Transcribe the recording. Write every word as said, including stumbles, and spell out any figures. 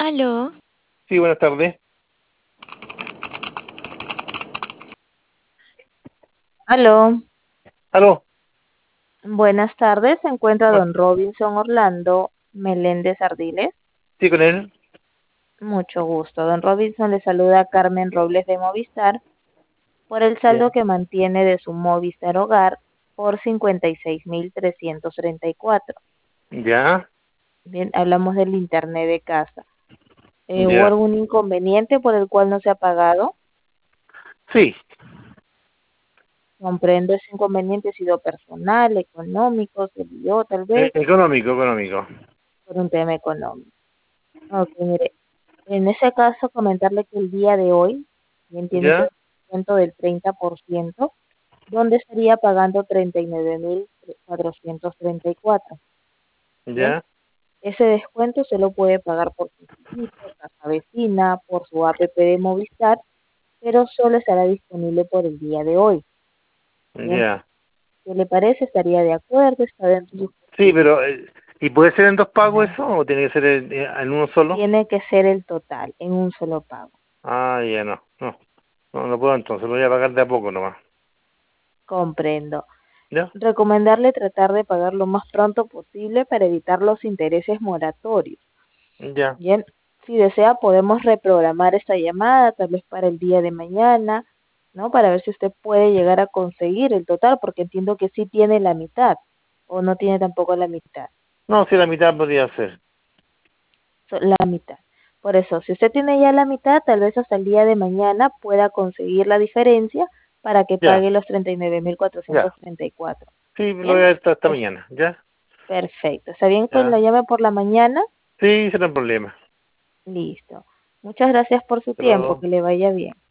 Aló, Sí, buenas tardes. Aló, Aló, buenas tardes. Se encuentra bueno, don Robinson Orlando Meléndez Ardiles. sí, con él. Mucho gusto. Don Robinson le saluda a Carmen Robles de Movistar por el Ya, saldo que mantiene de su Movistar Hogar por cincuenta y seis mil trescientos treinta y cuatro. ya, Bien, hablamos del internet de casa. Eh, ¿hubo ya. algún inconveniente por el cual no se ha pagado? Sí, Comprendo, ese inconveniente ha sido personal, económico, se lió tal e- vez económico, económico. por un tema económico. Ok, mire, en ese caso, comentarle que el día de hoy bien tiene usted Ya, un descuento del treinta por ciento, donde estaría pagando treinta y nueve mil cuatrocientos treinta y cuatro. Bien, ya, ese descuento se lo puede pagar por su servicio, casa vecina, por su app de Movistar, pero solo estará disponible por el día de hoy. Bien, ya. ¿qué le parece? ¿Estaría de acuerdo? ¿Está dentro de sus Sí, posibilidades? pero, eh, ¿y puede ser en dos pagos eso o tiene que ser en, en uno solo? Tiene que ser el total, en un solo pago. Ah, ya no, no, no, no puedo entonces, lo voy a pagar de a poco nomás. Comprendo. ¿Ya? Recomendarle tratar de pagar lo más pronto posible para evitar los intereses moratorios. Ya, Bien, si desea podemos reprogramar esta llamada tal vez para el día de mañana, ¿no? Para ver si usted puede llegar a conseguir el total, porque entiendo que sí tiene la mitad o no tiene tampoco la mitad, no, si la mitad podría ser. so- la mitad. Por eso, si usted tiene ya la mitad, tal vez hasta el día de mañana pueda conseguir la diferencia para que Ya, pague los treinta y nueve mil cuatrocientos ya. treinta y cuatro. Sí, lo voy Bien, a ver hasta, hasta es mañana. ¿Ya? perfecto. ¿Está bien que la Ya. llame por la mañana? Sí, será un problema. Listo. Muchas gracias por su Hasta tiempo. luego. Que le vaya bien.